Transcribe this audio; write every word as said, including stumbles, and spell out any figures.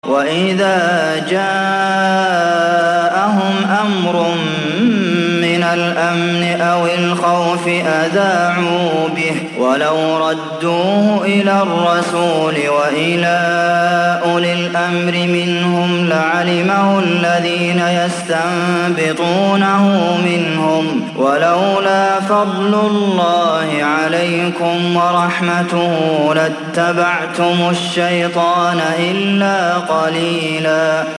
وَإِذَا جَاءَهُمْ أَمْرٌ مِّنَ الْأَمْنِ أَوِ الْخَوْفِ أَذَاعُوا بِهِ ۖ وَلَوْ رَدُّوهُ إِلَى الرَّسُولِ وَإِلَىٰ أُولِي الْأَمْرِ مِنْهُمْ لَعَلِمَهُ الَّذِينَ يَسْتَنبِطُونَهُ مِنْهُمْ ۗ وَلَوْلَا فَضْلُ اللَّهِ عَلَيْكُمْ وَرَحْمَتُهُ لَاتَّبَعْتُمُ الشَّيْطَانَ إِلَّا قَلِيلًا